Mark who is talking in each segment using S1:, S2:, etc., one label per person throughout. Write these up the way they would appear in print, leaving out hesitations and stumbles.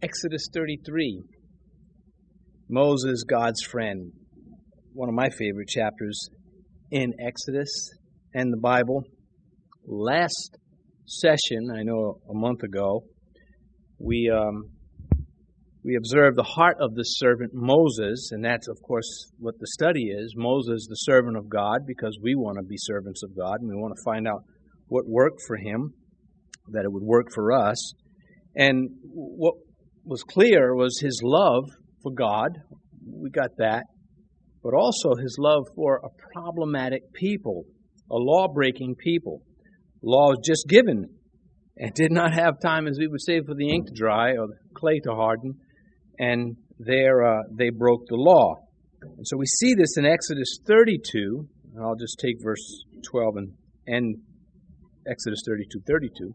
S1: Exodus 33. Moses, God's friend. One of my favorite chapters in Exodus and the Bible. Last session, I know a month ago, we observed the heart of the servant Moses, and that's, of course, what the study is. Moses, the servant of God, because we want to be servants of God, and we want to find out what worked for him, that it would work for us. And what was clear was his love for God. We got that. But also his love for a problematic people, a law-breaking people. Law was just given and did not have time, as we would say, for the ink to dry or the clay to harden. And there they broke the law. And so we see this in Exodus 32. And I'll just take verse 12 and end Exodus 32:32.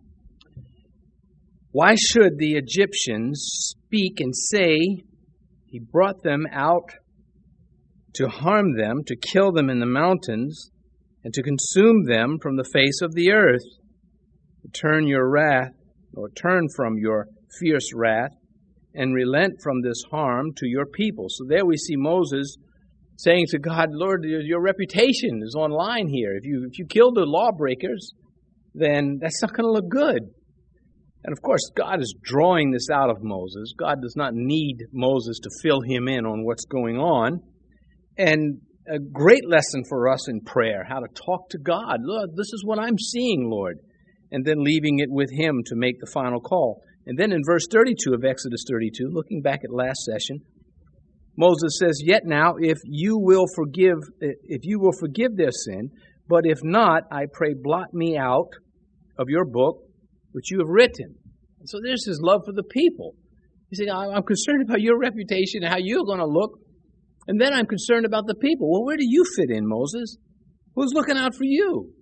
S1: Why should the Egyptians speak and say, he brought them out to harm them, to kill them in the mountains, and to consume them from the face of the earth? Turn your wrath, or turn from your fierce wrath, and relent from this harm to your people. So there we see Moses saying to God, Lord, your reputation is on line here. If you kill the lawbreakers, then that's not going to look good. And of course, God is drawing this out of Moses. God does not need Moses to fill him in on what's going on. And a great lesson for us in prayer, how to talk to God. Lord, this is what I'm seeing, Lord. And then leaving it with him to make the final call. And then in verse 32 of Exodus 32, looking back at last session, Moses says, Yet now, if you will forgive their sin, but if not, I pray blot me out of your book, which you have written. And so there's his love for the people. He said, I'm concerned about your reputation and how you're going to look. And then I'm concerned about the people. Well, where do you fit in, Moses? Who's looking out for you?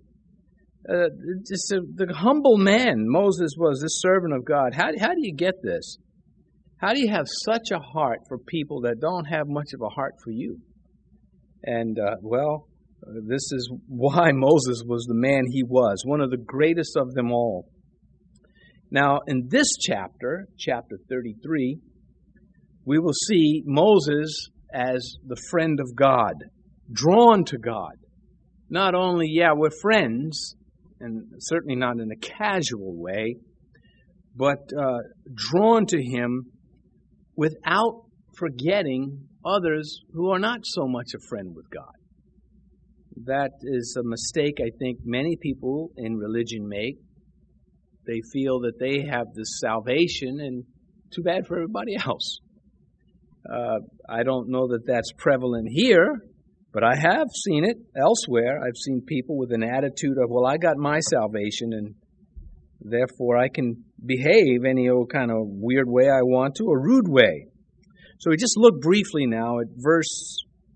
S1: The humble man Moses was, this servant of God. How do you get this? How do you have such a heart for people that don't have much of a heart for you? And, this is why Moses was the man he was, one of the greatest of them all. Now, in this chapter, chapter 33, we will see Moses as the friend of God, drawn to God. Not only, we're friends, and certainly not in a casual way, but drawn to him without forgetting others who are not so much a friend with God. That is a mistake I think many people in religion make. They feel that they have this salvation, and too bad for everybody else. I don't know that that's prevalent here, but I have seen it elsewhere. I've seen people with an attitude of, well, I got my salvation, and therefore I can behave any old kind of weird way I want to, or rude way. So we just look briefly now at verse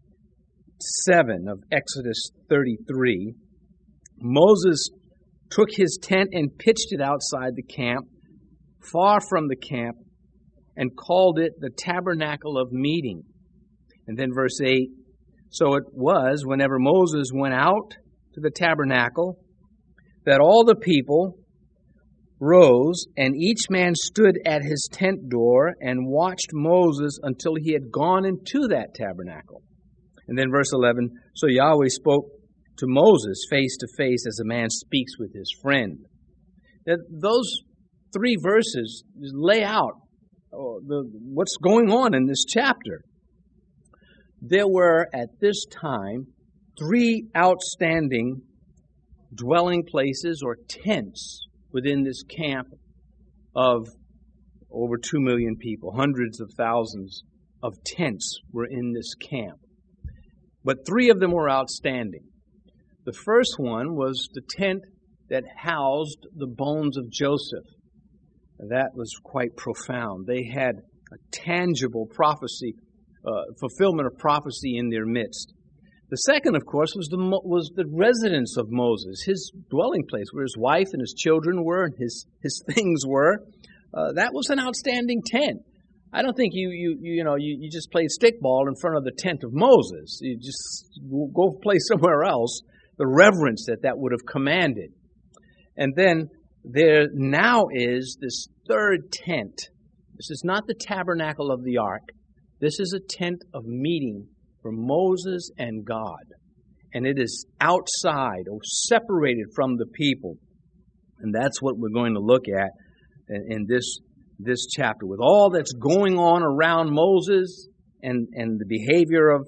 S1: 7 of Exodus 33. Moses took his tent and pitched it outside the camp, far from the camp, and called it the tabernacle of meeting. And then verse 8, so it was, whenever Moses went out to the tabernacle, that all the people rose, and each man stood at his tent door and watched Moses until he had gone into that tabernacle. And then verse 11, so Yahweh spoke to Moses face to face as a man speaks with his friend. Now, those three verses lay out what's going on in this chapter. There were, at this time, 3 outstanding dwelling places or tents within this camp of over 2 million people. Hundreds of thousands of tents were in this camp. But 3 of them were outstanding. The first one was the tent that housed the bones of Joseph. That was quite profound. They had a tangible prophecy, fulfillment of prophecy in their midst. The second, of course, was the residence of Moses, his dwelling place, where his wife and his children were and his things were. That was an outstanding tent. I don't think you just played stickball in front of the tent of Moses. You just go play somewhere else. The reverence that would have commanded. And then there now is this third tent This is not the tabernacle of the ark. This is a tent of meeting for Moses and God. And it is outside or separated from the people. And that's what we're going to look at in this chapter. With all that's going on around Moses and the behavior of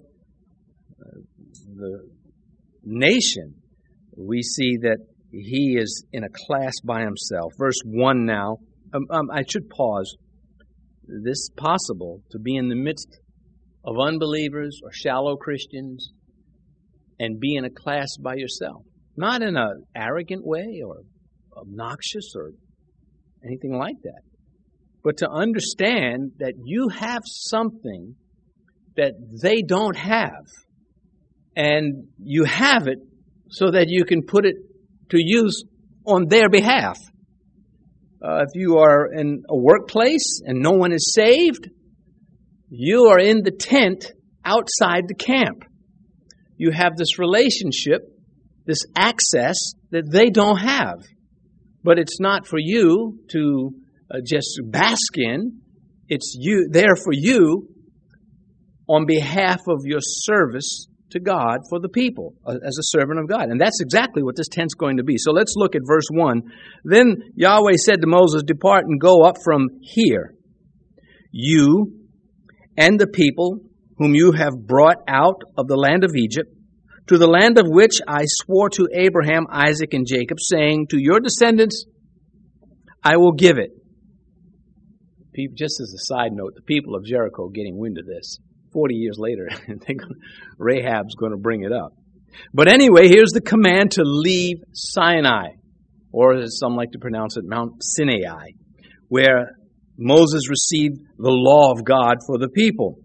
S1: the nation, we see that he is in a class by himself. Verse 1 now. I should pause. This is possible to be in the midst of unbelievers or shallow Christians and be in a class by yourself. Not in an arrogant way or obnoxious or anything like that. But to understand that you have something that they don't have. And you have it so that you can put it to use on their behalf. If you are in a workplace and no one is saved, you are in the tent outside the camp. You have this relationship, this access that they don't have. But it's not for you to just bask in. It's there for you on behalf of your service to God for the people, as a servant of God. And that's exactly what this tent's going to be. So let's look at verse 1. Then Yahweh said to Moses, "Depart and go up from here, you and the people whom you have brought out of the land of Egypt, to the land of which I swore to Abraham, Isaac, and Jacob, saying, to your descendants I will give it." Just as a side note, the people of Jericho getting wind of this. 40 years later, Rahab's going to bring it up. But anyway, here's the command to leave Sinai, or as some like to pronounce it, Mount Sinai, where Moses received the law of God for the people.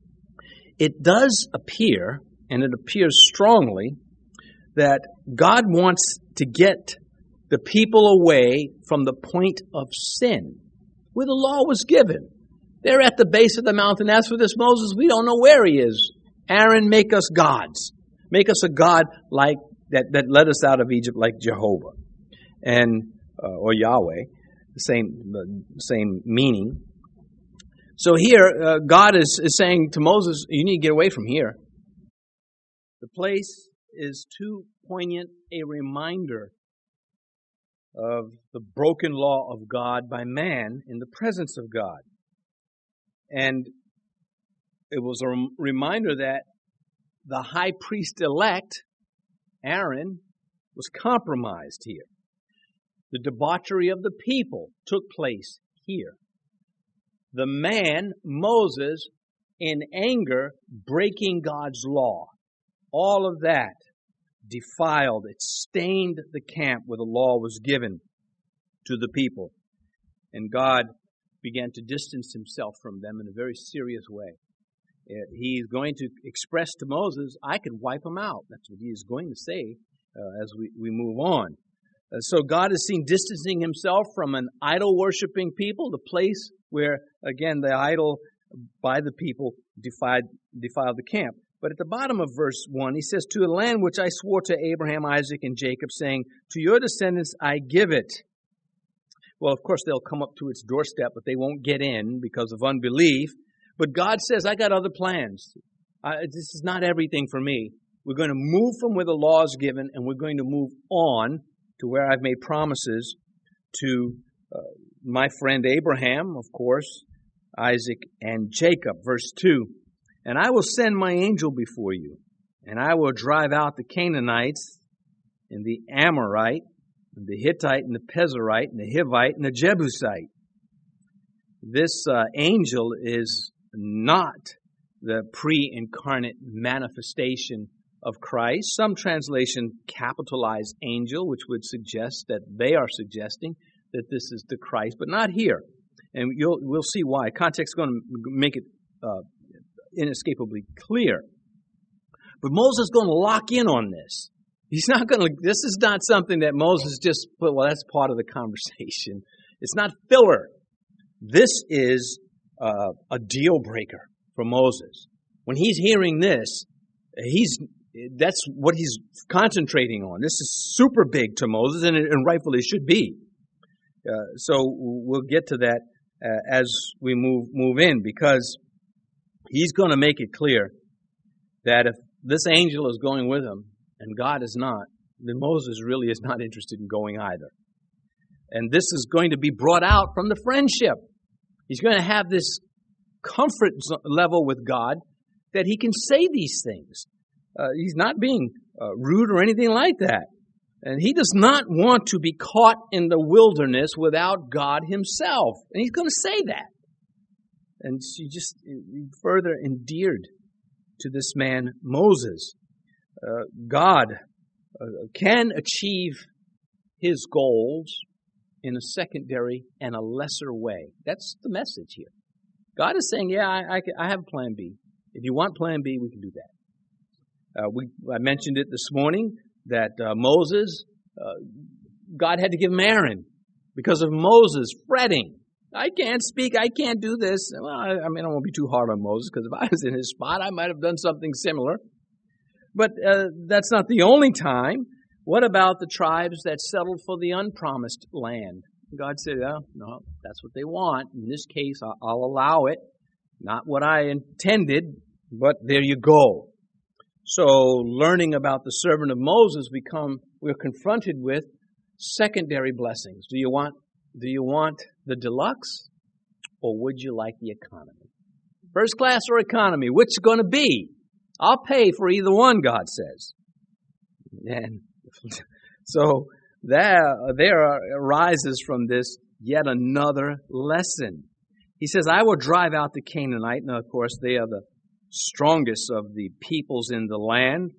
S1: It does appear, and it appears strongly, that God wants to get the people away from the point of sin, where the law was given. They're at the base of the mountain. As for this Moses, we don't know where he is. Aaron, make us gods. Make us a God like that led us out of Egypt, like Jehovah, or Yahweh, the same meaning. So here, God is saying to Moses, you need to get away from here. The place is too poignant a reminder of the broken law of God by man in the presence of God. And it was a reminder that the high priest-elect, Aaron, was compromised here. The debauchery of the people took place here. The man, Moses, in anger, breaking God's law. All of that defiled, it stained the camp where the law was given to the people. And God began to distance himself from them in a very serious way. He's going to express to Moses, I can wipe them out. That's what he is going to say as we move on. So God is seen distancing himself from an idol-worshiping people, the place where, again, the idol by the people defiled the camp. But at the bottom of verse 1, he says, to a land which I swore to Abraham, Isaac, and Jacob, saying, to your descendants I give it. Well, of course, they'll come up to its doorstep, but they won't get in because of unbelief. But God says, I got other plans. This is not everything for me. We're going to move from where the law is given, and we're going to move on to where I've made promises to my friend Abraham, of course, Isaac, and Jacob. Verse 2, and I will send my angel before you, and I will drive out the Canaanites, and the Amorite, and the Hittite, and the Pezerite, and the Hivite, and the Jebusite. This angel is not the pre-incarnate manifestation of Christ. Some translation capitalize angel, which would suggest that they are suggesting that this is the Christ, but not here. And we'll see why. Context is going to make it inescapably clear. But Moses is going to lock in on this. He's not going to. This is not something that Moses just put. Well, that's part of the conversation. It's not filler. This is a deal breaker for Moses. When he's hearing this, that's what he's concentrating on. This is super big to Moses, and rightfully should be. So we'll get to that as we move in, because he's going to make it clear that if this angel is going with him and God is not, then Moses really is not interested in going either. And this is going to be brought out from the friendship. He's going to have this comfort level with God that he can say these things. He's not being rude or anything like that. And he does not want to be caught in the wilderness without God himself. And he's going to say that. And she just further endeared to this man, Moses. God can achieve his goals in a secondary and a lesser way. That's the message here. God is saying, yeah, I have a plan B. If you want plan B, we can do that. I mentioned it this morning that Moses, God had to give him Aaron because of Moses fretting. I can't speak. I can't do this. Well, I won't be too hard on Moses, because if I was in his spot, I might have done something similar. But that's not the only time. What about the tribes that settled for the unpromised land? God said, oh, no, that's what they want. In this case, I'll allow it. Not what I intended, but there you go. So learning about the servant of Moses, we're confronted with secondary blessings. Do you want the deluxe, or would you like the economy? First class or economy? Which is going to be? I'll pay for either one, God says. And so there arises from this yet another lesson. He says, I will drive out the Canaanite. Now, of course, they are the strongest of the peoples in the land.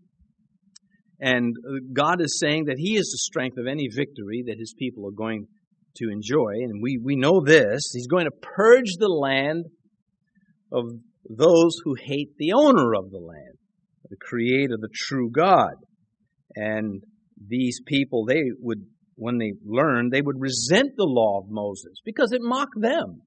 S1: And God is saying that he is the strength of any victory that his people are going to enjoy. And we know this. He's going to purge the land of those who hate the owner of the land, the creator, the true God. And these people, when they learned, they would resent the law of Moses because it mocked them.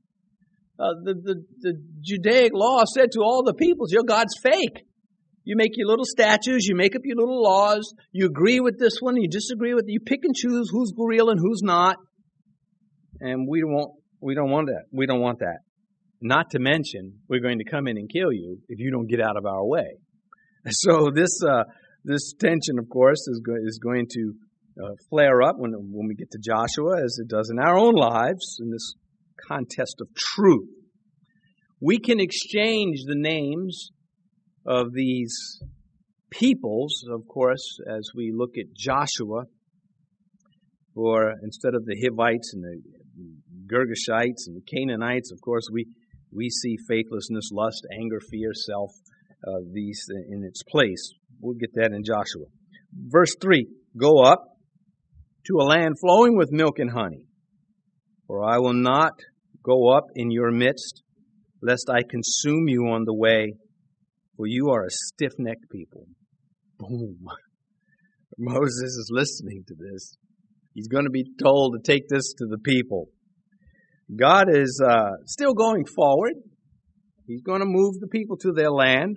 S1: The Judaic law said to all the peoples, your God's fake. You make your little statues, you make up your little laws, you agree with this one, you disagree with it, you pick and choose who's real and who's not. And we don't want that. We don't want that. Not to mention, we're going to come in and kill you if you don't get out of our way. So this tension, of course, is going to flare up when we get to Joshua, as it does in our own lives, in this contest of truth. We can exchange the names of these peoples, of course, as we look at Joshua, for instead of the Hivites and the Girgashites and the Canaanites, of course, we see faithlessness, lust, anger, fear, self, these in its place. We'll get that in Joshua. Verse 3, go up to a land flowing with milk and honey, for I will not go up in your midst, lest I consume you on the way, for you are a stiff-necked people. Boom. Moses is listening to this. He's going to be told to take this to the people. God is still going forward. He's going to move the people to their land.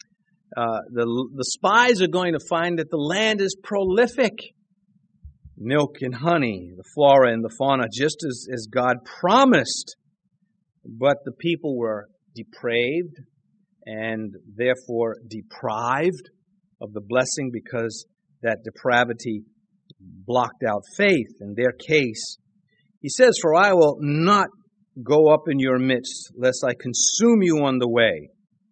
S1: The spies are going to find that the land is prolific. Milk and honey, the flora and the fauna, just as God promised. But the people were depraved and therefore deprived of the blessing because that depravity blocked out faith in their case. He says, for I will not go up in your midst, lest I consume you on the way.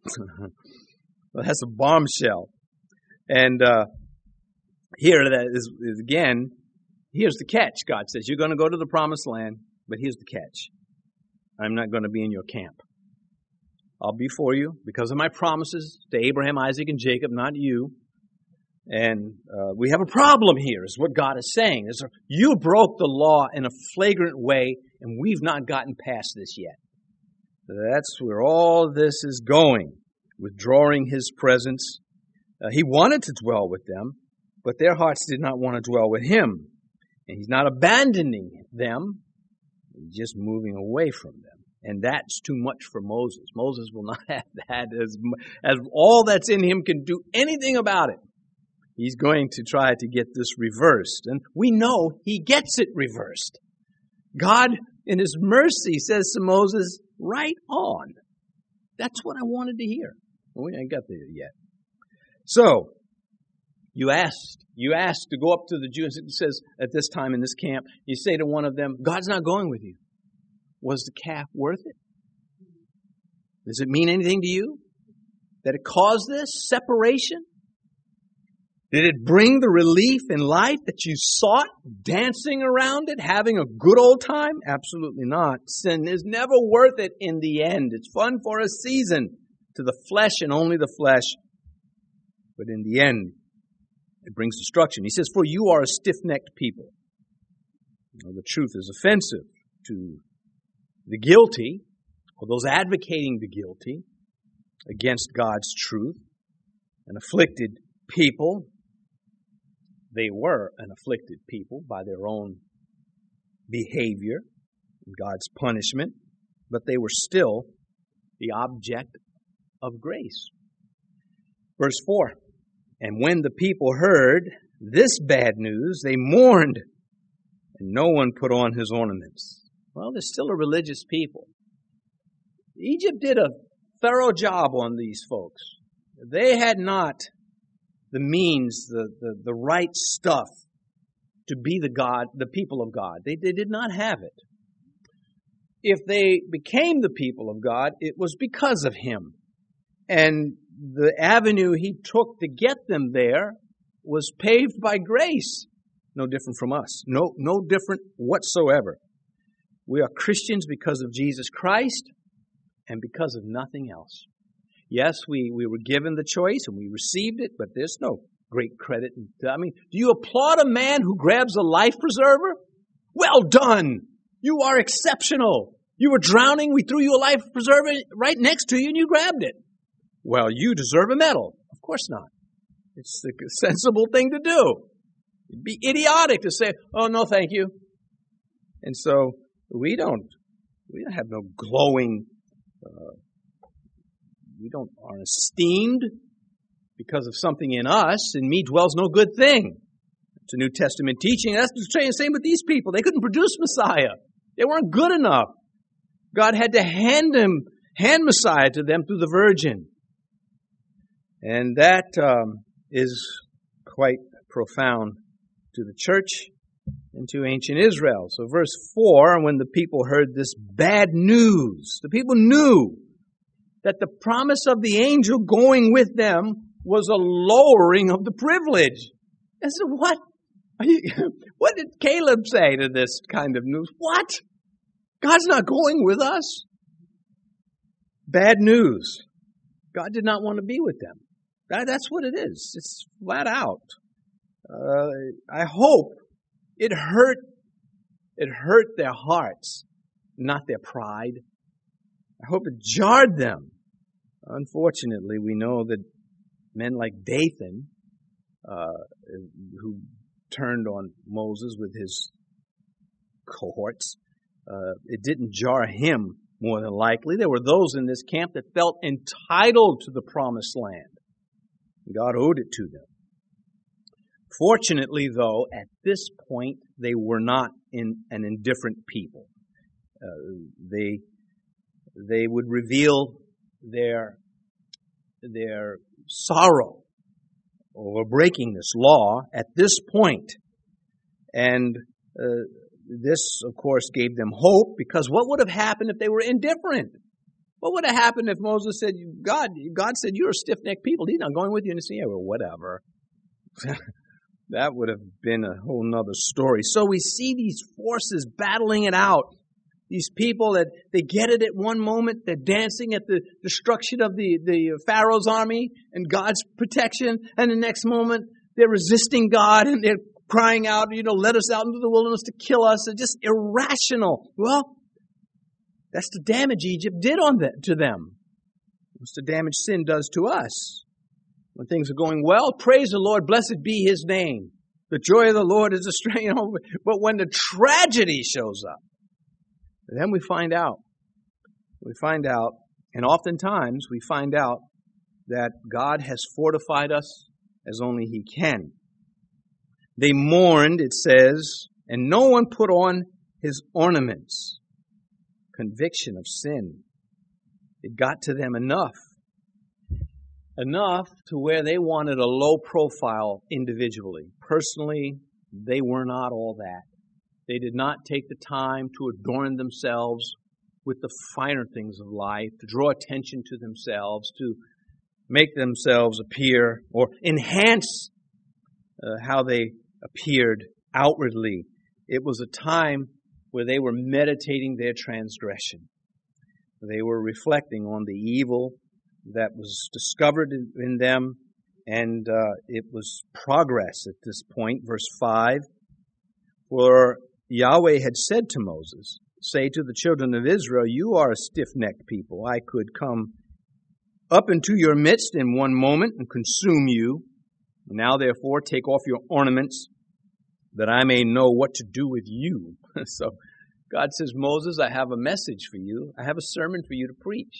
S1: Well, that's a bombshell. And here that is again, here's the catch. God says, you're going to go to the promised land, but here's the catch. I'm not going to be in your camp. I'll be for you because of my promises to Abraham, Isaac, and Jacob, not you. And we have a problem here, is what God is saying. You broke the law in a flagrant way, and we've not gotten past this yet. That's where all this is going, withdrawing his presence. He wanted to dwell with them, but their hearts did not want to dwell with him. And he's not abandoning them, he's just moving away from them. And that's too much for Moses. Moses will not have that as all that's in him can do anything about it. He's going to try to get this reversed. And we know he gets it reversed. God in His mercy, says to Moses, right on. That's what I wanted to hear. Well, we ain't got there yet. So, you asked to go up to the Jews. It says at this time in this camp, you say to one of them, God's not going with you. Was the calf worth it? Does it mean anything to you? That it caused this separation? Did it bring the relief in life that you sought, dancing around it, having a good old time? Absolutely not. Sin is never worth it in the end. It's fun for a season to the flesh and only the flesh. But in the end, it brings destruction. He says, for you are a stiff-necked people. The truth is offensive to the guilty, or those advocating the guilty against God's truth. An afflicted people. They were an afflicted people by their own behavior and God's punishment, but they were still the object of grace. Verse 4, and when the people heard this bad news, they mourned, and no one put on his ornaments. Well, they're still a religious people. Egypt did a thorough job on these folks. They had not the means, the right stuff to be the people of God. They did not have it. If they became the people of God, it was because of Him. And the avenue He took to get them there was paved by grace. No different from us. No different whatsoever. We are Christians because of Jesus Christ and because of nothing else. Yes, we were given the choice and we received it, but there's no great credit. I mean, do you applaud a man who grabs a life preserver? Well done! You are exceptional. You were drowning, we threw you a life preserver right next to you and you grabbed it. Well, you deserve a medal. Of course not. It's the sensible thing to do. It'd be idiotic to say, oh, no, thank you. And so we don't have no glowing, aren't esteemed because of something in us. In me dwells no good thing. It's a New Testament teaching. That's the same with these people. They couldn't produce Messiah. They weren't good enough. God had to hand Messiah to them through the Virgin. And that is quite profound to the church and to ancient Israel. So verse 4, when the people heard this bad news, the people knew that the promise of the angel going with them was a lowering of the privilege. And so what did Caleb say to this kind of news? What? God's not going with us? Bad news. God did not want to be with them. That's what it is. It's flat out. I hope it hurt their hearts, not their pride. I hope it jarred them. Unfortunately, we know that men like Dathan, who turned on Moses with his cohorts, it didn't jar him more than likely. There were those in this camp that felt entitled to the promised land. God owed it to them. Fortunately, though, at this point, they were not an indifferent people. They would reveal their sorrow over breaking this law at this point. And this, of course, gave them hope, because what would have happened if they were indifferent? What would have happened if Moses said, God said, you're a stiff-necked people. He's not going with you. And they say, yeah, well, whatever. That would have been a whole nother story. So we see these forces battling it out. These people that they get it at one moment, they're dancing at the destruction of the Pharaoh's army and God's protection. And the next moment, they're resisting God and they're crying out, let us out into the wilderness to kill us. They're just irrational. Well, that's the damage Egypt did to them. That's the damage sin does to us. When things are going well, praise the Lord, blessed be His name. The joy of the Lord is a strength. But when the tragedy shows up, then we find out. And oftentimes we find out that God has fortified us as only He can. They mourned, it says, and no one put on his ornaments. conviction of sin. It got to them enough to where they wanted a low profile individually. Personally, they were not all that. They did not take the time to adorn themselves with the finer things of life, to draw attention to themselves, to make themselves appear or enhance how they appeared outwardly. It was a time where they were meditating their transgression. They were reflecting on the evil that was discovered in them, and it was progress at this point. Verse 5, for Yahweh had said to Moses, say to the children of Israel, you are a stiff-necked people. I could come up into your midst in one moment and consume you. Now, therefore, take off your ornaments, that I may know what to do with you. So God says, Moses, I have a message for you. I have a sermon for you to preach.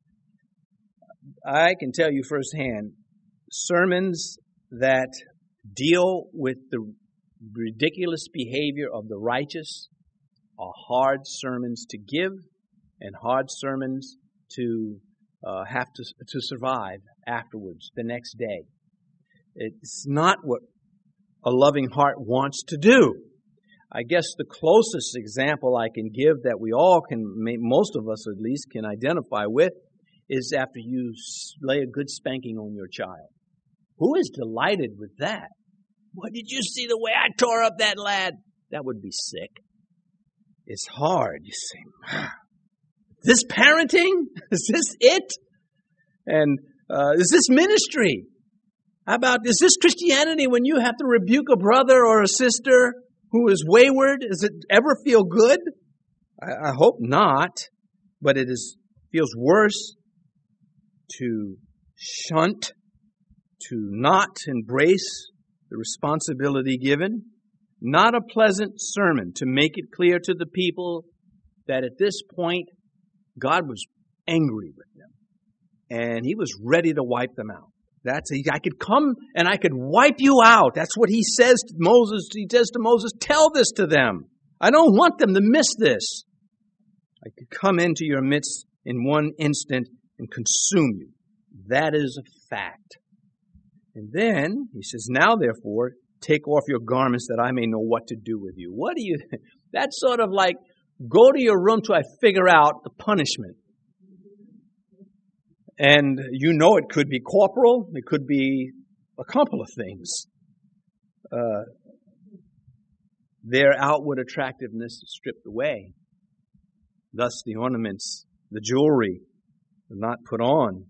S1: I can tell you firsthand, sermons that deal with the ridiculous behavior of the righteous are hard sermons to give and hard sermons to have to survive afterwards, the next day. It's not what a loving heart wants to do. I guess the closest example I can give that we all can, most of us at least, can identify with is after you lay a good spanking on your child. Who is delighted with that? What, did you see the way I tore up that lad? That would be sick. It's hard. You say, this parenting? Is this it? And is this ministry? How about, is this Christianity when you have to rebuke a brother or a sister who is wayward? Does it ever feel good? I hope not, but it feels worse to shunt, to not embrace the responsibility given. Not a pleasant sermon to make it clear to the people that at this point God was angry with them and He was ready to wipe them out. I could come and I could wipe you out. That's what He says to Moses. He says to Moses, tell this to them. I don't want them to miss this. I could come into your midst in one instant and consume you. That is a fact. And then He says, now therefore, take off your garments that I may know what to do with you. What do you, that's sort of like, go to your room till I figure out the punishment. And you know it could be corporal, it could be a couple of things. Their outward attractiveness is stripped away. Thus the ornaments, the jewelry, are not put on.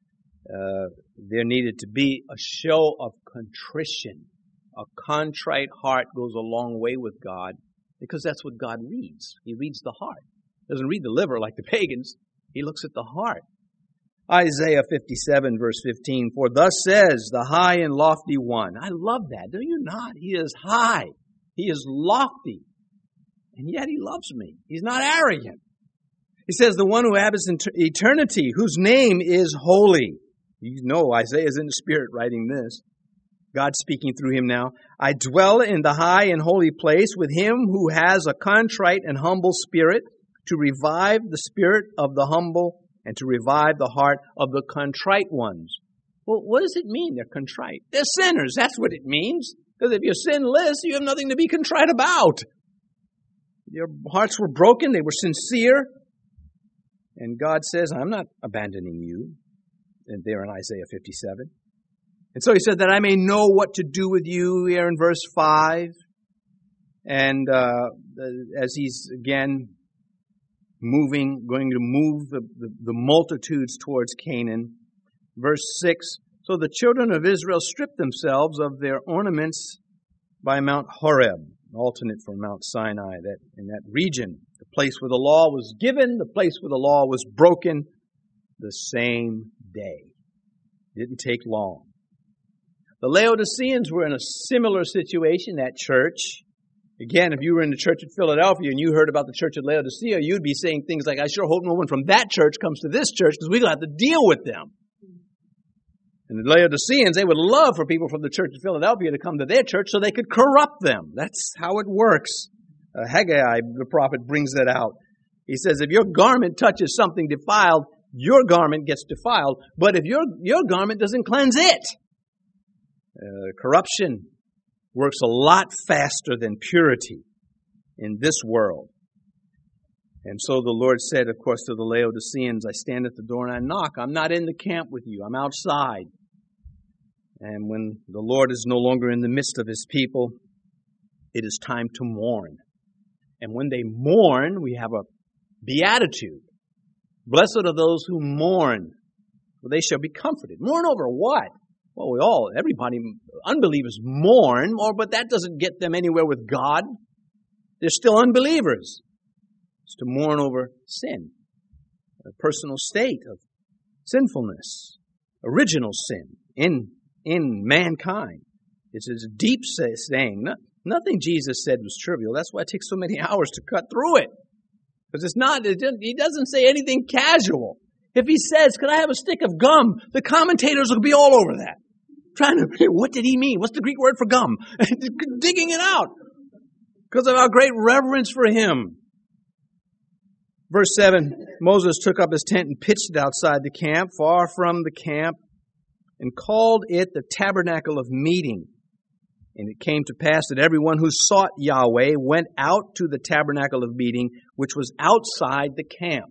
S1: There needed to be a show of contrition. A contrite heart goes a long way with God because that's what God reads. He reads the heart. He doesn't read the liver like the pagans. He looks at the heart. Isaiah 57 verse 15, for thus says the high and lofty one. I love that. Do you not? He is high. He is lofty. And yet He loves me. He's not arrogant. He says the one who inhabits eternity, whose name is holy. You know Isaiah is in the Spirit writing this. God speaking through him now. I dwell in the high and holy place with him who has a contrite and humble spirit, to revive the spirit of the humble and to revive the heart of the contrite ones. Well, what does it mean they're contrite? They're sinners. That's what it means. Because if you're sinless, you have nothing to be contrite about. Your hearts were broken. They were sincere. And God says, I'm not abandoning you. And there in Isaiah 57. And so He said that I may know what to do with you here in verse 5. And as He's again going to move the multitudes towards Canaan. Verse 6, so the children of Israel stripped themselves of their ornaments by Mount Horeb, alternate for Mount Sinai, that in that region, the place where the law was given, the place where the law was broken, the same day. It didn't take long. The Laodiceans were in a similar situation, that church. Again, if you were in the church at Philadelphia and you heard about the church at Laodicea, you'd be saying things like, I sure hope no one from that church comes to this church because we're going to have to deal with them. And the Laodiceans, they would love for people from the church at Philadelphia to come to their church so they could corrupt them. That's how it works. Haggai, the prophet, brings that out. He says, if your garment touches something defiled, your garment gets defiled. But if your garment doesn't cleanse it, corruption works a lot faster than purity in this world. And so the Lord said, of course, to the Laodiceans, I stand at the door and I knock. I'm not in the camp with you. I'm outside. And when the Lord is no longer in the midst of His people, it is time to mourn. And when they mourn, we have a beatitude. Blessed are those who mourn, for they shall be comforted. Mourn over what? Well, everybody, unbelievers mourn, but that doesn't get them anywhere with God. They're still unbelievers. It's to mourn over sin, a personal state of sinfulness, original sin in mankind. It's a deep saying. Nothing Jesus said was trivial. That's why it takes so many hours to cut through it. Because he doesn't say anything casual. If he says, could I have a stick of gum? The commentators will be all over that. Trying to, what did he mean? What's the Greek word for gum? Digging it out. Because of our great reverence for him. Verse 7, Moses took up his tent and pitched it outside the camp, far from the camp, and called it the tabernacle of meeting. And it came to pass that everyone who sought Yahweh went out to the tabernacle of meeting, which was outside the camp.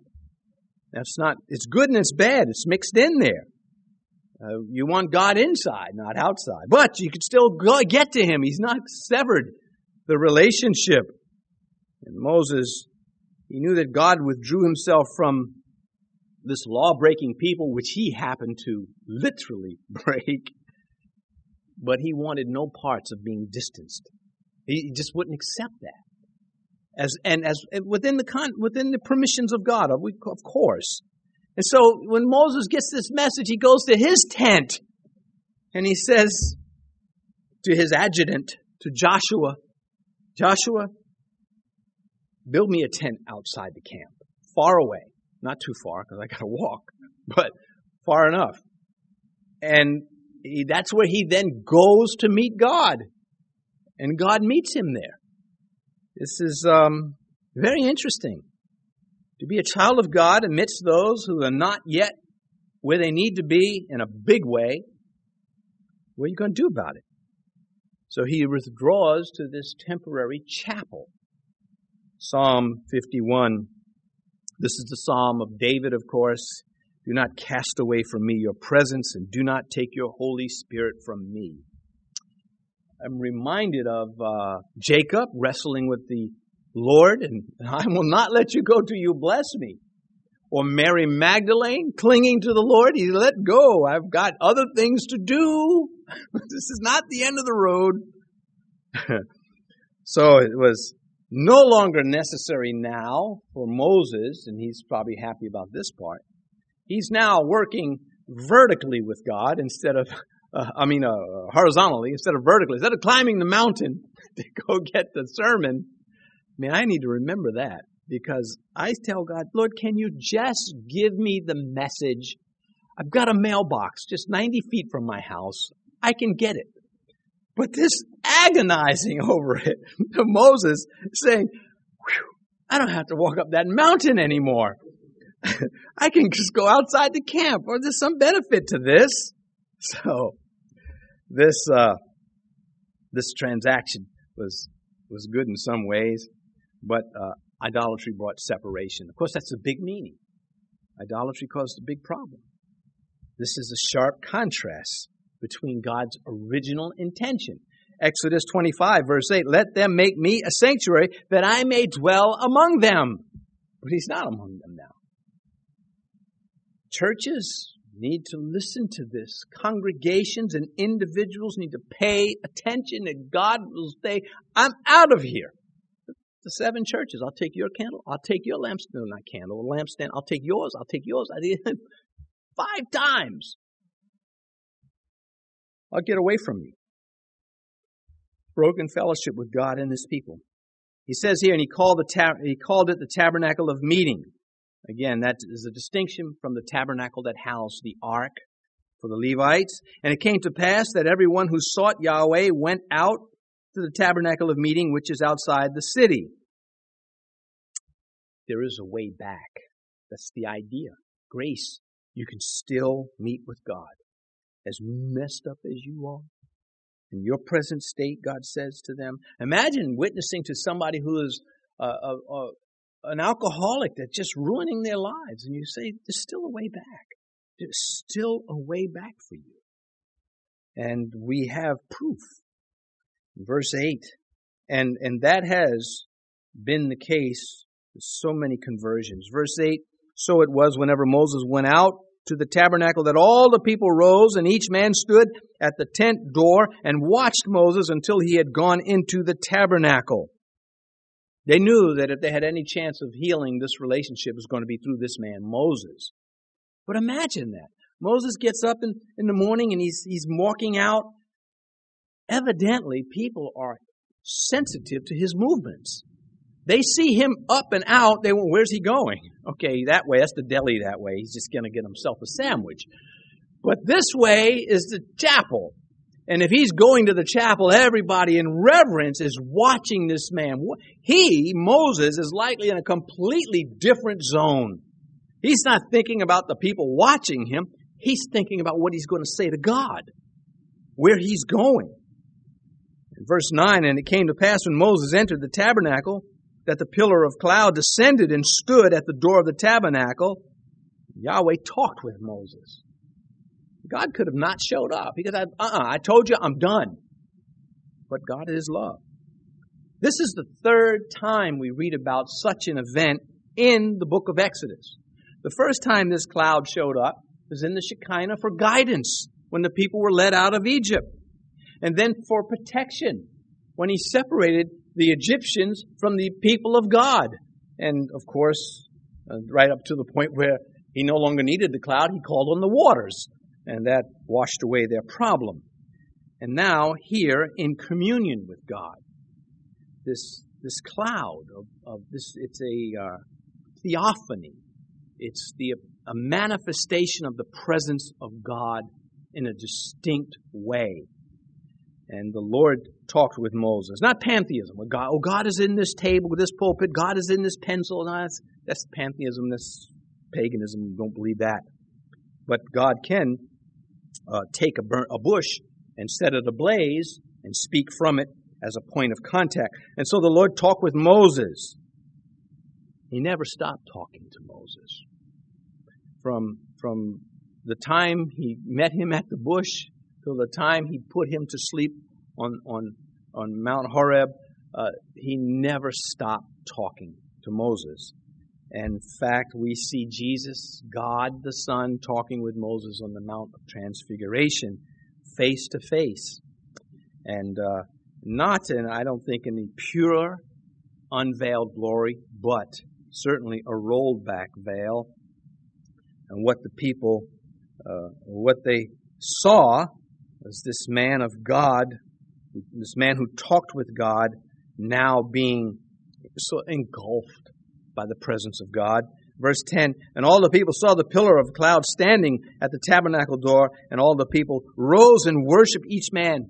S1: It's good and it's bad. It's mixed in there. You want God inside, not outside. But you could still get to Him. He's not severed the relationship. And Moses, he knew that God withdrew Himself from this law-breaking people, which he happened to literally break. But he wanted no parts of being distanced. He just wouldn't accept that. As within the permissions of God, of course. And so when Moses gets this message, he goes to his tent and he says to his adjutant, to Joshua, Joshua, build me a tent outside the camp, far away. Not too far because I got to walk, but far enough. And that's where he then goes to meet God. And God meets him there. This is very interesting. To be a child of God amidst those who are not yet where they need to be in a big way, what are you going to do about it? So he withdraws to this temporary chapel. Psalm 51. This is the Psalm of David, of course. Do not cast away from me your presence, and do not take your Holy Spirit from me. I'm reminded of Jacob wrestling with the Lord, and I will not let you go till you bless me. Or Mary Magdalene clinging to the Lord. He let go. I've got other things to do. This is not the end of the road. So it was no longer necessary now for Moses, and he's probably happy about this part. He's now working vertically with God instead of, horizontally instead of vertically. Instead of climbing the mountain to go get the sermon, I need to remember that because I tell God, Lord, can you just give me the message? I've got a mailbox just 90 feet from my house. I can get it. But this agonizing over it to Moses saying, I don't have to walk up that mountain anymore. I can just go outside the camp, or there's some benefit to this. So this transaction was good in some ways, but idolatry brought separation. Of course, that's a big meaning. Idolatry caused a big problem. This is a sharp contrast between God's original intention. Exodus 25, verse 8, let them make me a sanctuary that I may dwell among them. But he's not among them now. Churches need to listen to this. Congregations and individuals need to pay attention, and God will say, I'm out of here. The 7 churches, I'll take your candle, I'll take your lampstand, no, not candle, lampstand, I'll take yours. I did it 5 times. I'll get away from you. Broken fellowship with God and His people. He says here, and he called it the tabernacle of meeting. Again, that is a distinction from the tabernacle that housed the ark for the Levites. And it came to pass that everyone who sought Yahweh went out to the tabernacle of meeting, which is outside the city. there is a way back. That's the idea. Grace, you can still meet with God. As messed up as you are, in your present state, God says to them. Imagine witnessing to somebody who is an alcoholic that's just ruining their lives. And you say, there's still a way back. There's still a way back for you. And we have proof. Verse 8. And that has been the case with so many conversions. Verse 8. So it was whenever Moses went out to the tabernacle that all the people rose, and each man stood at the tent door and watched Moses until he had gone into the tabernacle. They knew that if they had any chance of healing this relationship, it was going to be through this man, Moses. But imagine that. Moses gets up in the morning and he's walking out. Evidently, people are sensitive to his movements. They see him up and out. They went, where's he going? Okay, that way. That's the deli that way. He's just going to get himself a sandwich. But this way is the chapel. And if he's going to the chapel, everybody in reverence is watching this man. Moses, is likely in a completely different zone. He's not thinking about the people watching him. He's thinking about what he's going to say to God, where he's going. In verse 9, and it came to pass when Moses entered the tabernacle, that the pillar of cloud descended and stood at the door of the tabernacle. Yahweh talked with Moses. God could have not showed up. He could have, I told you I'm done. But God is love. This is the third time we read about such an event in the book of Exodus. The first time this cloud showed up was in the Shekinah for guidance when the people were led out of Egypt. And then for protection when he separated the Egyptians from the people of God. And of course, right up to the point where he no longer needed the cloud, he called on the waters. And that washed away their problem. And now here in communion with God, this cloud of this, it's a theophany. It's a manifestation of the presence of God in a distinct way. And the Lord talked with Moses. Not pantheism. God is in this table, this pulpit. God is in this pencil. No, that's pantheism. That's paganism. Don't believe that. But God can take a bush and set it ablaze and speak from it as a point of contact. And so the Lord talked with Moses. He never stopped talking to Moses. From the time he met him at the bush till the time he put him to sleep on Mount Horeb, he never stopped talking to Moses. And in fact, we see Jesus, God the Son, talking with Moses on the Mount of Transfiguration, face to face. And not in, I don't think, in the pure, unveiled glory, but certainly a rolled back veil. And what the people, what they saw was this man of God, this man who talked with God, now being so engulfed by the presence of God. Verse 10, and all the people saw the pillar of cloud standing at the tabernacle door, and all the people rose and worshiped each man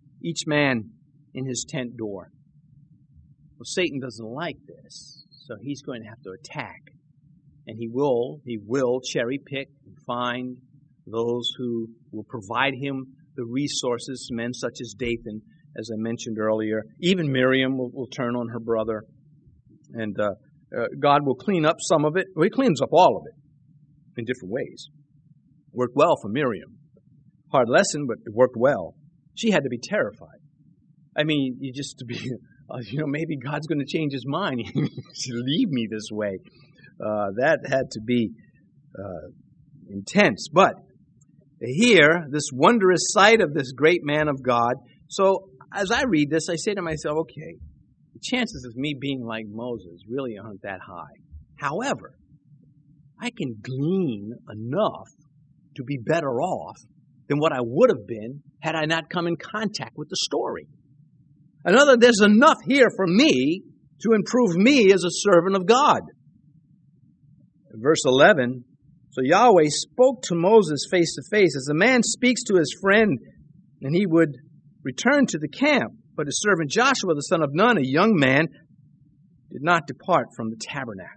S1: in his tent door. Well, Satan doesn't like this, so he's going to have to attack. And he will cherry pick and find those who will provide him the resources, men such as Dathan, as I mentioned earlier. Even Miriam will turn on her brother. And God will clean up some of it. Well, he cleans up all of it in different ways. Worked well for Miriam. Hard lesson, but it worked well. She had to be terrified. I mean, maybe God's going to change his mind. He should leave me this way. That had to be intense. But here, this wondrous sight of this great man of God. So as I read this, I say to myself, okay, the chances of me being like Moses really aren't that high. However, I can glean enough to be better off than what I would have been had I not come in contact with the story. There's enough here for me to improve me as a servant of God. Verse 11, so Yahweh spoke to Moses face to face, as a man speaks to his friend, and he would return to the camp. But his servant Joshua, the son of Nun, a young man, did not depart from the tabernacle.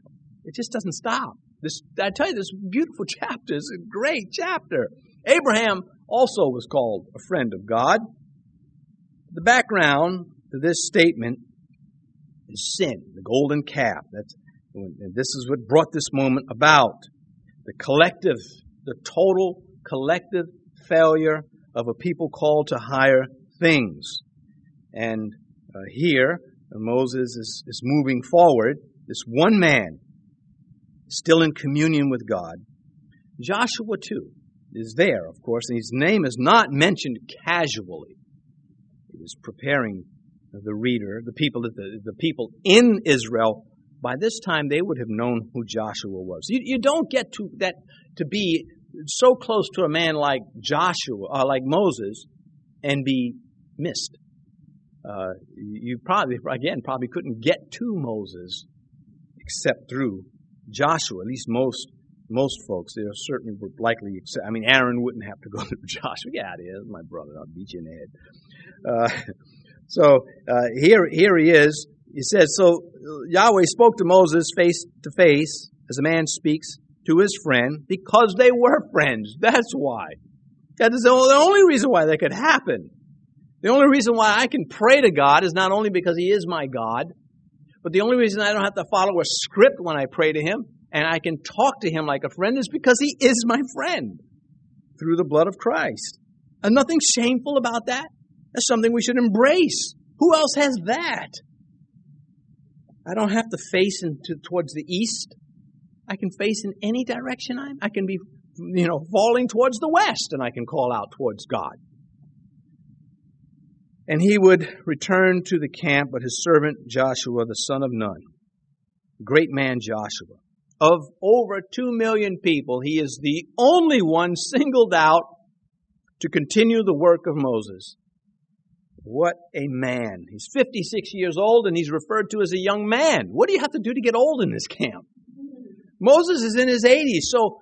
S1: It just doesn't stop. I tell you, this beautiful chapter is a great chapter. Abraham also was called a friend of God. The background to this statement is sin, the golden calf. This is what brought this moment about. The total collective failure of a people called to higher things. And here, Moses is moving forward. This one man, still in communion with God. Joshua, too, is there, of course, and his name is not mentioned casually. He was preparing the reader, the people in Israel. By this time, they would have known who Joshua was. You don't get to be so close to a man like Joshua, like Moses, and be missed. You probably couldn't get to Moses except through Joshua. At least most folks, they certainly would likely accept. I mean, Aaron wouldn't have to go through Joshua. Get out of here, my brother. I'll beat you in the head. So here he is. He says, so Yahweh spoke to Moses face to face, as a man speaks to his friend, because they were friends. That's why. That is the only reason why that could happen. The only reason why I can pray to God is not only because He is my God, but the only reason I don't have to follow a script when I pray to Him, and I can talk to Him like a friend, is because He is my friend through the blood of Christ. And nothing shameful about that. That's something we should embrace. Who else has that? I don't have to face towards the east. I can face in any direction I can be, falling towards the west, and I can call out towards God. And he would return to the camp, but his servant Joshua, the son of Nun, great man Joshua, of over 2 million people, he is the only one singled out to continue the work of Moses. What a man. He's 56 years old and he's referred to as a young man. What do you have to do to get old in this camp? Moses is in his 80s. So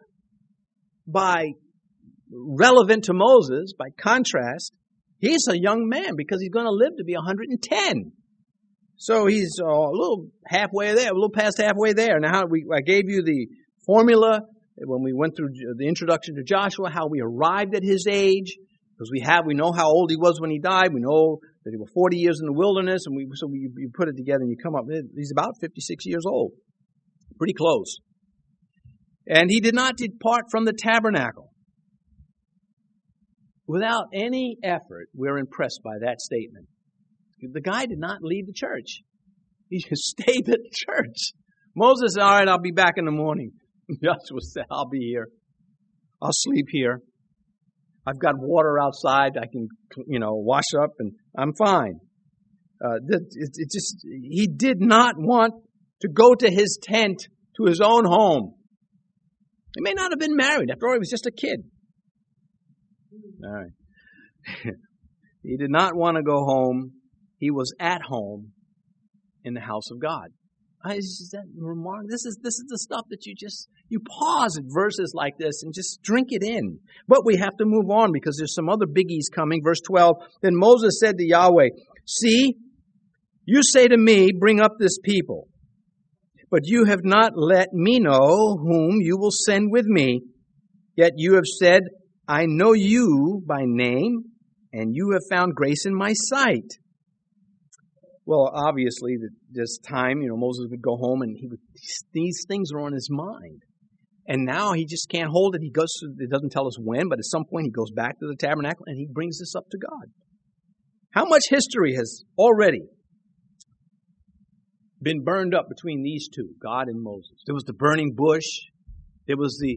S1: relevant to Moses, by contrast, he's a young man because he's going to live to be 110. So he's a little halfway there, a little past halfway there. Now, I gave you the formula when we went through the introduction to Joshua, how we arrived at his age. Because we know how old he was when he died. We know that he was 40 years in the wilderness, and you put it together and you come up. He's about 56 years old, pretty close. And he did not depart from the tabernacle. Without any effort, we're impressed by that statement. The guy did not leave the church. He just stayed at the church. Moses said, all right, I'll be back in the morning. Joshua said, I'll be here. I'll sleep here. I've got water outside. I can, wash up and I'm fine. He did not want to go to his tent, to his own home. He may not have been married. After all, he was just a kid. All right. He did not want to go home. He was at home in the house of God. Is that remarkable? This is the stuff that you pause at verses like this and just drink it in. But we have to move on because there's some other biggies coming. Verse 12, then Moses said to Yahweh, see, you say to me, bring up this people, but you have not let me know whom you will send with me. Yet you have said, I know you by name, and you have found grace in my sight. Well, obviously, this time, Moses would go home and these things are on his mind. And now he just can't hold it. It doesn't tell us when, but at some point he goes back to the tabernacle and he brings this up to God. How much history has already been burned up between these two, God and Moses? There was the burning bush. There was the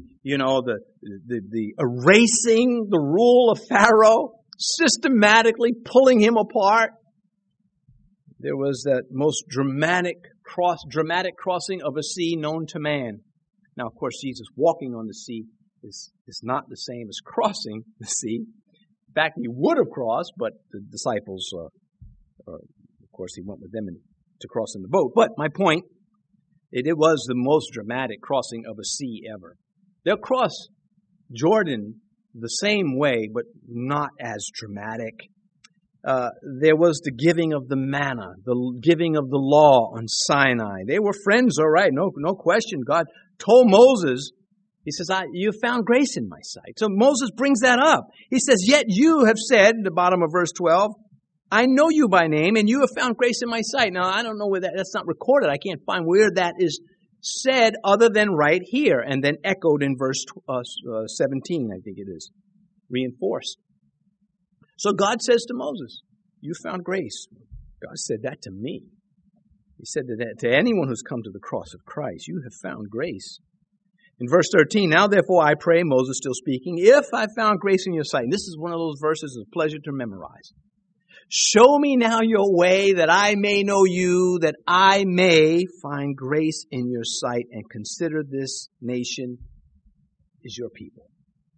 S1: erasing the rule of Pharaoh, systematically pulling him apart. There was that most dramatic crossing of a sea known to man. Now, of course, Jesus walking on the sea is not the same as crossing the sea. In fact, he would have crossed, but the disciples, of course, he went with them to cross in the boat. But my point, it was the most dramatic crossing of a sea ever. They'll cross Jordan the same way, but not as dramatic. there was the giving of the manna, the giving of the law on Sinai. They were friends, all right, no question. God told Moses, he says, you found grace in my sight. So Moses brings that up. He says, yet you have said, at the bottom of verse 12, I know you by name, and you have found grace in my sight. Now, I don't know where that's not recorded. I can't find where that is said other than right here, and then echoed in verse 17, I think it is, reinforced. So God says to Moses, you found grace. God said that to me. He said that to anyone who's come to the cross of Christ, you have found grace. In verse 13, now therefore I pray, Moses still speaking, if I found grace in your sight. And this is one of those verses of pleasure to memorize. Show me now your way that I may know you, that I may find grace in your sight, and consider this nation is your people.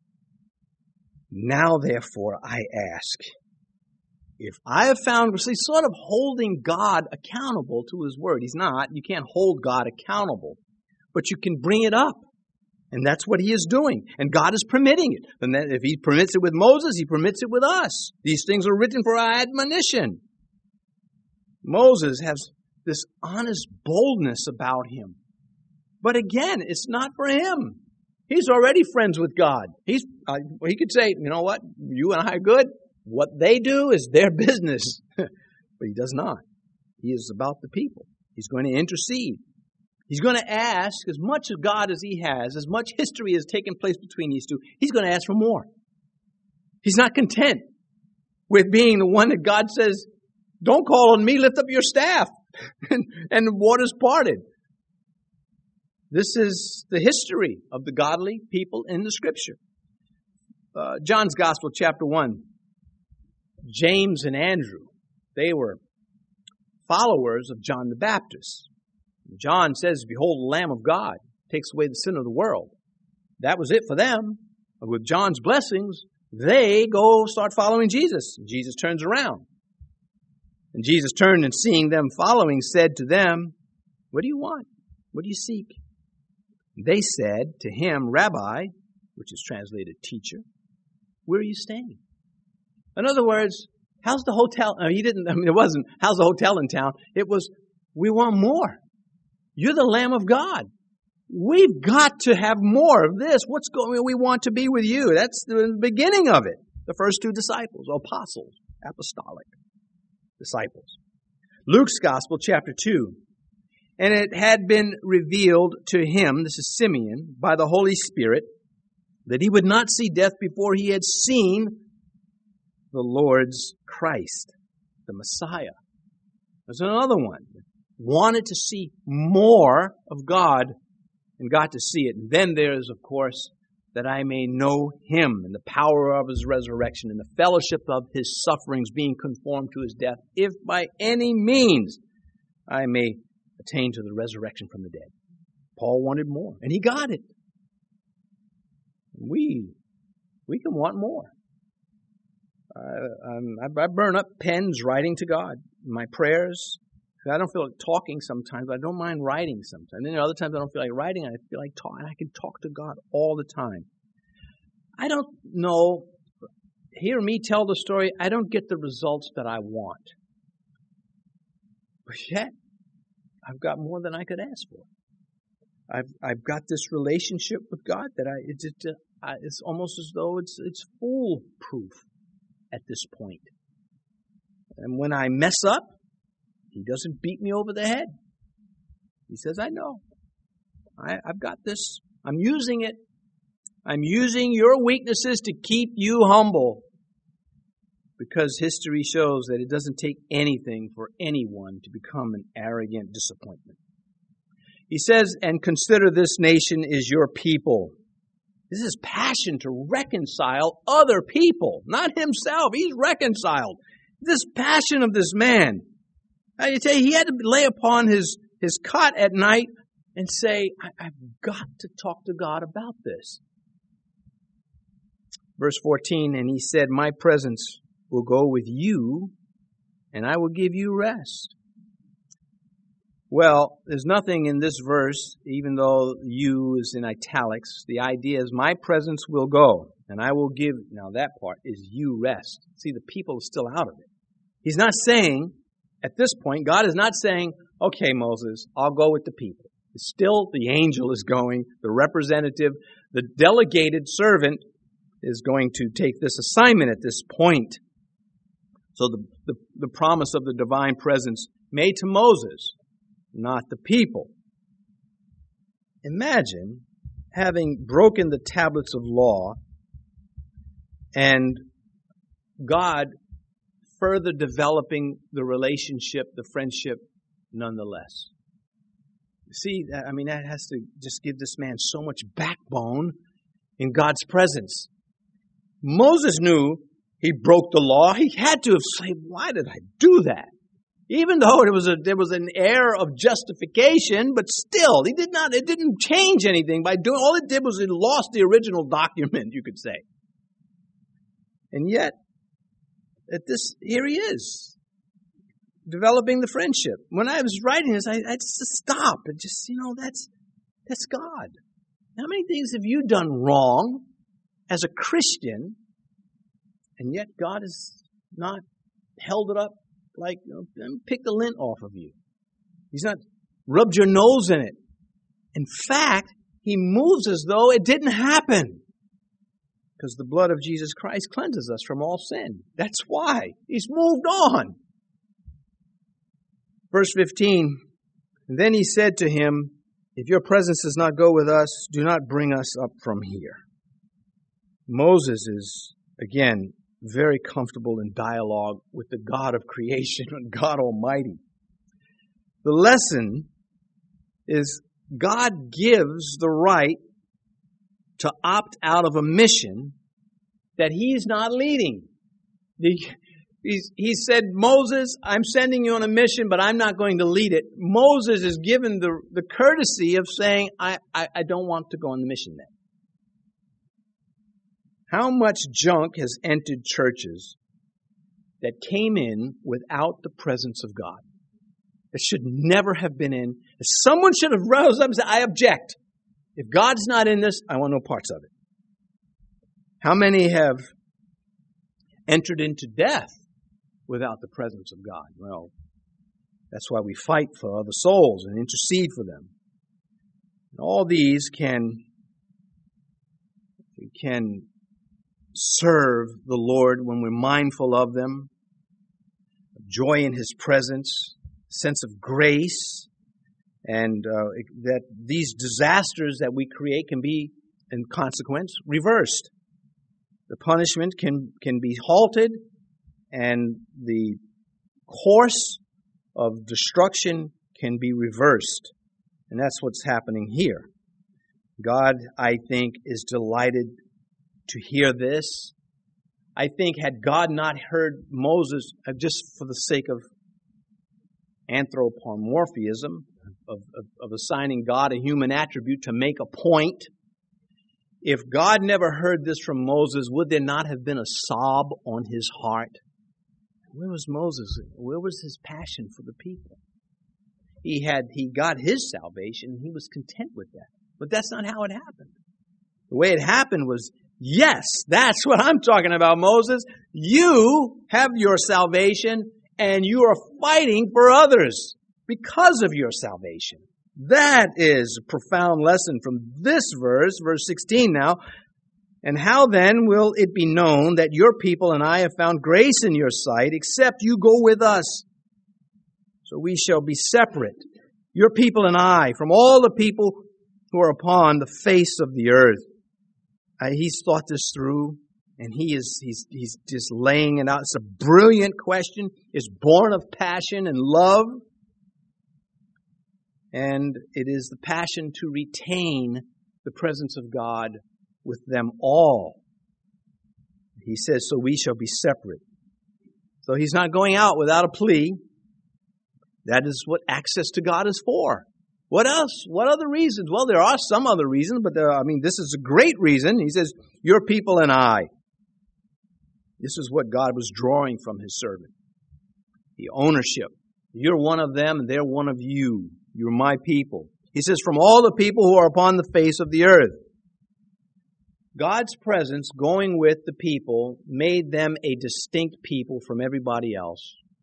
S1: Now therefore I ask, if I have found, see, sort of holding God accountable to His word. He's not. You can't hold God accountable. But you can bring it up. And that's what He is doing. And God is permitting it. And then if He permits it with Moses, He permits it with us. These things are written for our admonition. Moses has this honest boldness about him. But again, it's not for him. He's already friends with God. He could say, you know what, you and I are good. What they do is their business. But he does not. He is about the people. He's going to intercede. He's going to ask as much of God as he has, as much history has taken place between these two. He's going to ask for more. He's not content with being the one that God says, don't call on me, lift up your staff. and the waters parted. This is the history of the godly people in the Scripture. John's Gospel, chapter 1. James and Andrew, they were followers of John the Baptist. John says, behold, the Lamb of God takes away the sin of the world. That was it for them. With John's blessings, they go start following Jesus. Jesus turns around. And Jesus turned and seeing them following, said to them, what do you want? What do you seek? They said to him, Rabbi, which is translated teacher, where are you staying? In other words, how's the hotel? It wasn't, how's the hotel in town? It was, we want more. You're the Lamb of God. We've got to have more of this. What's going on? We want to be with you. That's the beginning of it. The first two disciples, apostles, apostolic disciples. Luke's Gospel, chapter 2. And it had been revealed to him, this is Simeon, by the Holy Spirit, that he would not see death before he had seen the Lord's Christ, the Messiah. There's another one. Wanted to see more of God and got to see it. And then there's, of course, that I may know Him and the power of His resurrection and the fellowship of His sufferings, being conformed to His death, if by any means I may attain to the resurrection from the dead. Paul wanted more, and he got it. We can want more. I burn up pens writing to God. My prayers, I don't feel like talking sometimes, but I don't mind writing sometimes. Then there are other times I don't feel like writing, I feel like talking. I can talk to God all the time. I don't know, hear me tell the story, I don't get the results that I want. But yet, I've got more than I could ask for. I've got this relationship with God that it's almost as though it's foolproof at this point. And when I mess up, He doesn't beat me over the head. He says, I know. I've got this. I'm using it. I'm using your weaknesses to keep you humble. Because history shows that it doesn't take anything for anyone to become an arrogant disappointment. He says, and consider this nation is your people. This is passion to reconcile other people, not himself. He's reconciled. This passion of this man. I tell you, he had to lay upon his cot at night and say, I've got to talk to God about this. Verse 14, and he said, my presence will go with you, and I will give you rest. Well, there's nothing in this verse, even though you is in italics. The idea is my presence will go, and I will give, now that part is you rest. See, the people are still out of it. He's not saying, at this point, God is not saying, okay, Moses, I'll go with the people. It's still the angel is going, the representative, the delegated servant is going to take this assignment at this point. So the promise of the divine presence made to Moses, not the people. Imagine having broken the tablets of law and God further developing the relationship, the friendship, nonetheless. See, that has to just give this man so much backbone in God's presence. Moses knew he broke the law. He had to have said, why did I do that? Even though there was an air of justification, but still, it didn't change anything by doing, all it did was it lost the original document, you could say. And yet, here he is, developing the friendship. When I was writing this, I just stopped and just, that's God. How many things have you done wrong as a Christian, and yet God has not held it up like, pick the lint off of you. He's not rubbed your nose in it. In fact, He moves as though it didn't happen. Because the blood of Jesus Christ cleanses us from all sin. That's why. He's moved on. Verse 15, and then He said to him, if your presence does not go with us, do not bring us up from here. Moses is, again, very comfortable in dialogue with the God of creation and God Almighty. The lesson is God gives the right to opt out of a mission that He's not leading. He said, Moses, I'm sending you on a mission, but I'm not going to lead it. Moses is given the courtesy of saying, I don't want to go on the mission then. How much junk has entered churches that came in without the presence of God? That should never have been in. Someone should have rose up and said, I object. If God's not in this, I want no parts of it. How many have entered into death without the presence of God? Well, that's why we fight for other souls and intercede for them. And all these can serve the Lord when we're mindful of them. Joy in His presence, sense of grace, and that these disasters that we create can be, in consequence, reversed. The punishment can be halted, and the course of destruction can be reversed. And that's what's happening here. God, I think, is delighted to hear this. I think had God not heard Moses, just for the sake of anthropomorphism, of assigning God a human attribute to make a point, if God never heard this from Moses, would there not have been a sob on his heart? Where was Moses? Where was his passion for the people? He got his salvation. He was content with that. But that's not how it happened. The way it happened was, yes, that's what I'm talking about, Moses. You have your salvation and you are fighting for others because of your salvation. That is a profound lesson from this verse 16 now. And how then will it be known that your people and I have found grace in your sight, except you go with us? So we shall be separate, your people and I, from all the people who are upon the face of the earth. He's thought this through, and he's just laying it out. It's a brilliant question. It's born of passion and love. And it is the passion to retain the presence of God with them all. He says, so we shall be separate. So He's not going out without a plea. That is what access to God is for. What else? What other reasons? Well, there are some other reasons, but this is a great reason. He says, your people and I. This is what God was drawing from His servant. The ownership. You're one of them, and they're one of you. You're my people. He says, from all the people who are upon the face of the earth. God's presence going with the people made them a distinct people from everybody else.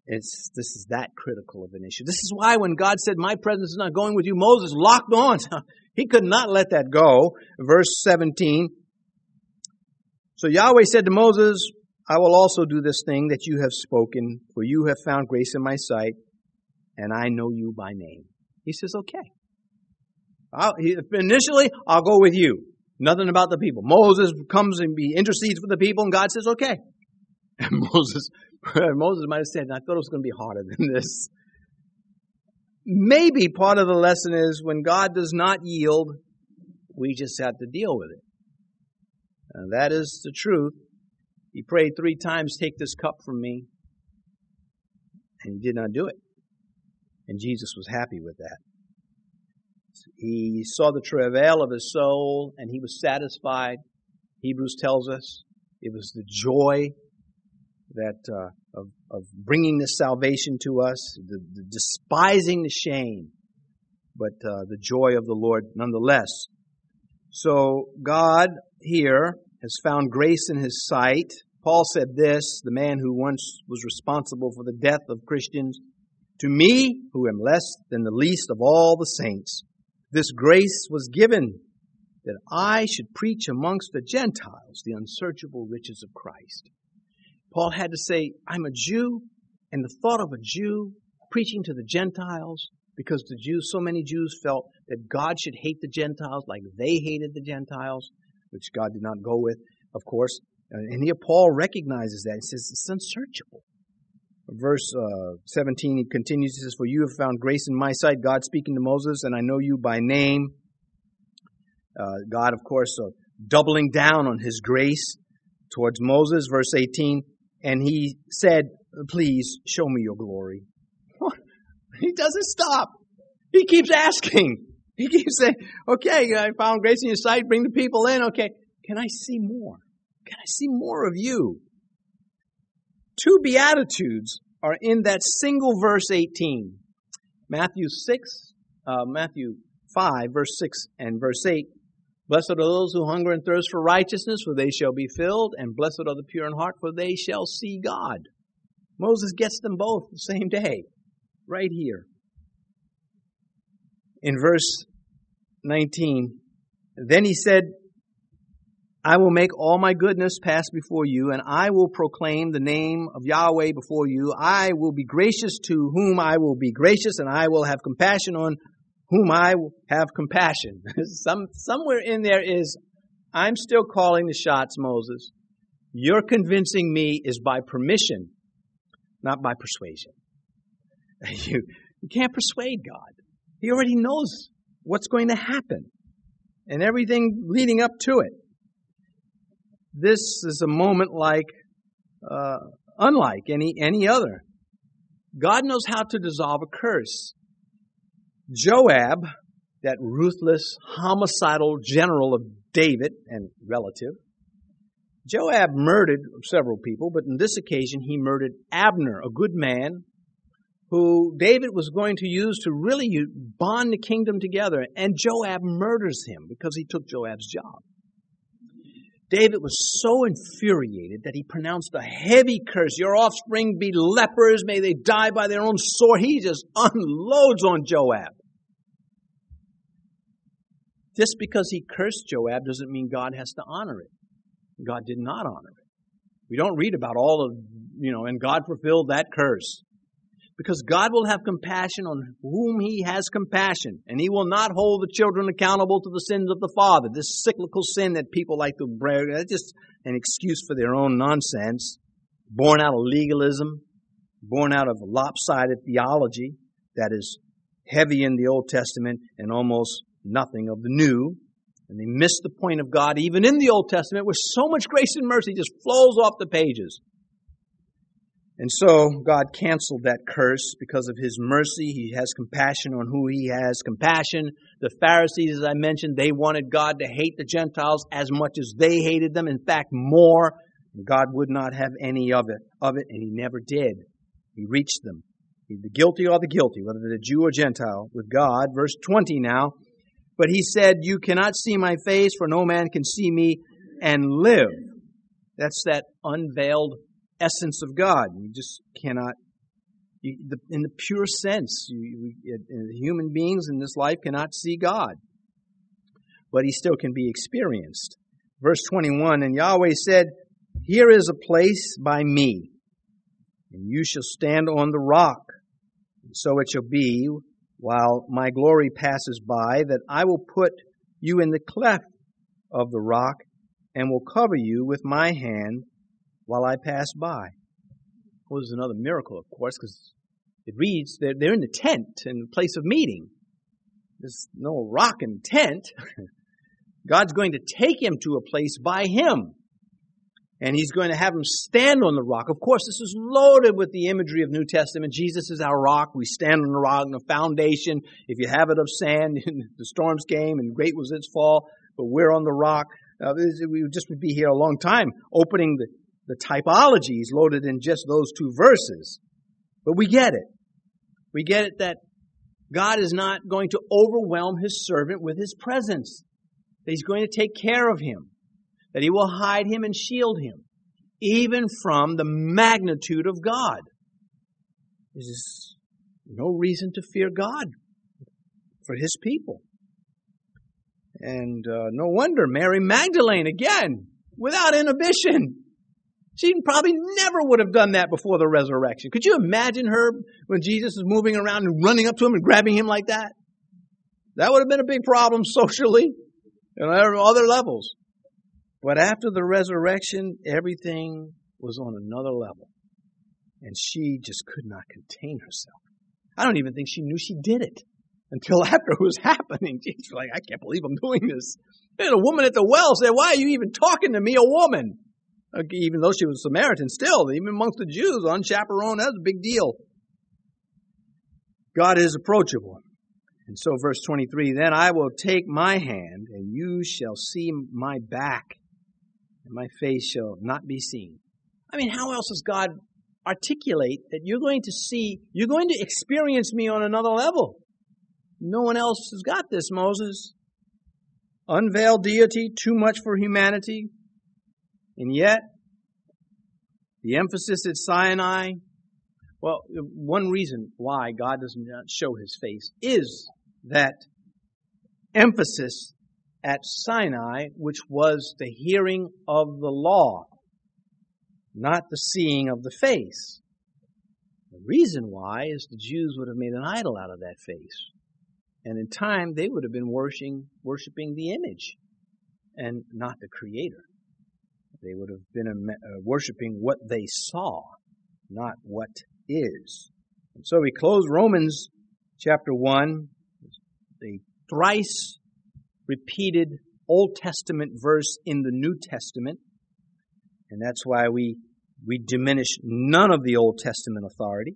S1: This is that critical of an issue. This is why when God said, my presence is not going with you, Moses locked on. He could not let that go. Verse 17. So Yahweh said to Moses, I will also do this thing that you have spoken, for you have found grace in my sight, and I know you by name. He says, okay. Initially, I'll go with you. Nothing about the people. Moses comes and he intercedes for the people, and God says, okay. And Moses might have said, I thought it was going to be harder than this. Maybe part of the lesson is when God does not yield, we just have to deal with it. And that is the truth. He prayed 3 times, take this cup from me. And he did not do it. And Jesus was happy with that. He saw the travail of his soul and he was satisfied. Hebrews tells us it was the joy that of bringing this salvation to us, the despising the shame, but the joy of the Lord nonetheless. So God here has found grace in his sight. Paul said this, the man who once was responsible for the death of Christians, to me, who am less than the least of all the saints, this grace was given that I should preach amongst the Gentiles the unsearchable riches of Christ. Paul had to say, I'm a Jew, and the thought of a Jew preaching to the Gentiles, because so many Jews felt that God should hate the Gentiles like they hated the Gentiles, which God did not go with, of course. And here Paul recognizes that. He says, it's unsearchable. Verse 17, he continues, he says, for you have found grace in my sight, God speaking to Moses, and I know you by name. God, of course, doubling down on his grace towards Moses. Verse 18, and he said, please show me your glory. He doesn't stop. He keeps asking. He keeps saying, okay, I found grace in your sight, bring the people in. Okay, can I see more? Can I see more of you? 2 Beatitudes are in that single verse 18. Matthew 5, verse 6 and verse 8. Blessed are those who hunger and thirst for righteousness, for they shall be filled. And blessed are the pure in heart, for they shall see God. Moses gets them both the same day, right here. In verse 19, then he said, I will make all my goodness pass before you, and I will proclaim the name of Yahweh before you. I will be gracious to whom I will be gracious, and I will have compassion on whom I will have compassion. Somewhere in there is, I'm still calling the shots, Moses. Your convincing me is by permission, not by persuasion. You can't persuade God. He already knows what's going to happen and everything leading up to it. This is a moment unlike any other. God knows how to dissolve a curse. Joab, that ruthless, homicidal general of David and relative, Joab murdered several people, but on this occasion he murdered Abner, a good man, who David was going to use to really bond the kingdom together. And Joab murders him because he took Joab's job. David was so infuriated that he pronounced a heavy curse. Your offspring be lepers. May they die by their own sword. He just unloads on Joab. Just because he cursed Joab doesn't mean God has to honor it. God did not honor it. We don't read about all of, and God fulfilled that curse. Because God will have compassion on whom He has compassion. And He will not hold the children accountable to the sins of the father. This cyclical sin that people like to brag, that's just an excuse for their own nonsense. Born out of legalism. Born out of lopsided theology that is heavy in the Old Testament and almost nothing of the New. And they miss the point of God even in the Old Testament where so much grace and mercy just flows off the pages. And so God canceled that curse because of His mercy. He has compassion on who He has compassion. The Pharisees, as I mentioned, they wanted God to hate the Gentiles as much as they hated them. In fact, more. God would not have any of it, and He never did. He reached them. The guilty are the guilty, whether they're Jew or Gentile, with God. Verse 20 now. But He said, you cannot see my face, for no man can see me and live. That's that unveiled essence of God. You just cannot In the pure sense, human beings in this life cannot see God, but He still can be experienced. Verse 21, and Yahweh said, here is a place by me, and you shall stand on the rock. And so it shall be, while my glory passes by, that I will put you in the cleft of the rock, and will cover you with my hand while I pass by. Well, this is another miracle, of course, because it reads that they're in the tent, in the place of meeting. There's no rock in the tent. God's going to take him to a place by him. And He's going to have him stand on the rock. Of course, this is loaded with the imagery of New Testament. Jesus is our rock. We stand on the rock, the foundation. If you have it of sand, the storms came and great was its fall, but we're on the rock. We would be here a long time opening the typologies loaded in just those two verses. But we get it. We get it that God is not going to overwhelm His servant with His presence. That He's going to take care of him. That He will hide him and shield him, even from the magnitude of God. There's no reason to fear God for His people. And no wonder Mary Magdalene, again, without inhibition. She probably never would have done that before the resurrection. Could you imagine her when Jesus is moving around and running up to him and grabbing him like that? That would have been a big problem socially and on other levels. But after the resurrection, everything was on another level. And she just could not contain herself. I don't even think she knew she did it until after it was happening. She's like, I can't believe I'm doing this. And a woman at the well said, why are you even talking to me, a woman? Even though she was a Samaritan, still, even amongst the Jews, unchaperoned, that's a big deal. God is approachable. And so verse 23, then I will take my hand, and you shall see my back, and my face shall not be seen. I mean, how else does God articulate that you're going to experience me on another level? No one else has got this, Moses. Unveiled deity, too much for humanity. And yet, the emphasis at Sinai, well, one reason why God does not show His face is that emphasis at Sinai, which was the hearing of the law, not the seeing of the face. The reason why is the Jews would have made an idol out of that face. And in time, they would have been worshiping the image and not the Creator. They would have been worshiping what they saw, not what is. And so we close Romans chapter 1, the thrice repeated Old Testament verse in the New Testament. And that's why we diminish none of the Old Testament authority.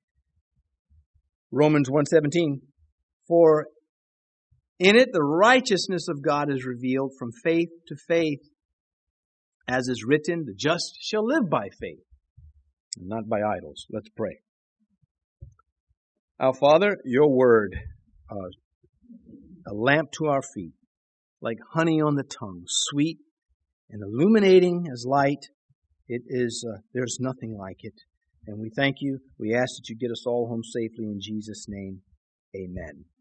S1: Romans 1:17, for in it the righteousness of God is revealed from faith to faith. As is written, the just shall live by faith, and not by idols. Let's pray. Our Father, your word, a lamp to our feet, like honey on the tongue, sweet and illuminating as light. It is, there's nothing like it. And we thank you. We ask that you get us all home safely in Jesus' name. Amen.